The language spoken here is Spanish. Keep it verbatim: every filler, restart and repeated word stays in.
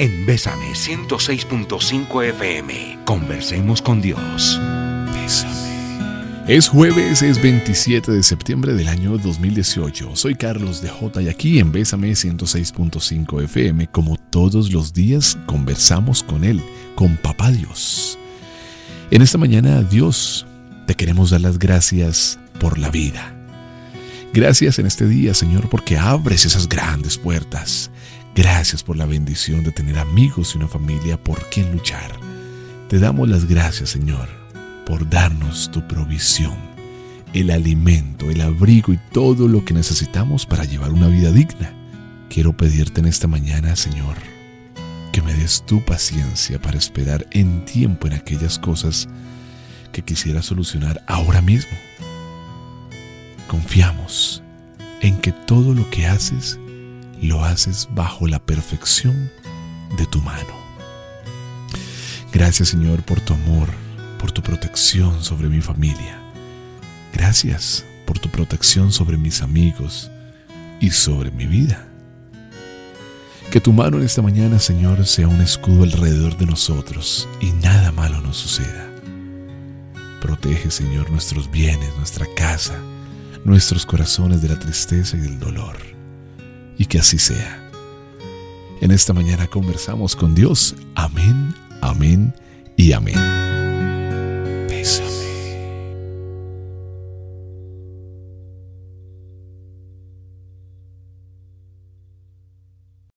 en Bésame ciento seis punto cinco F M. Conversemos con Dios. Bésame. Es jueves, es veintisiete de septiembre del año dos mil dieciocho. Soy Carlos de J y aquí en Bésame ciento seis punto cinco F M, como todos los días, conversamos con Él, con Papá Dios. En esta mañana, Dios, te queremos dar las gracias por la vida. Gracias en este día, Señor, porque abres esas grandes puertas. Gracias por la bendición de tener amigos y una familia por quien luchar. Te damos las gracias, Señor, por darnos tu provisión, el alimento, el abrigo y todo lo que necesitamos para llevar una vida digna. Quiero pedirte en esta mañana, Señor, que me des tu paciencia para esperar en tiempo en aquellas cosas que quisiera solucionar ahora mismo. Confiamos en que todo lo que haces, lo haces bajo la perfección de tu mano. Gracias, Señor, por tu amor, por tu protección sobre mi familia. Gracias por tu protección sobre mis amigos y sobre mi vida. Que tu mano en esta mañana, Señor, sea un escudo alrededor de nosotros y nada malo nos suceda. Protege, Señor, nuestros bienes, nuestra casa, nuestros corazones de la tristeza y del dolor. Y que así sea. En esta mañana conversamos con Dios. Amén, amén y amén. Bésame.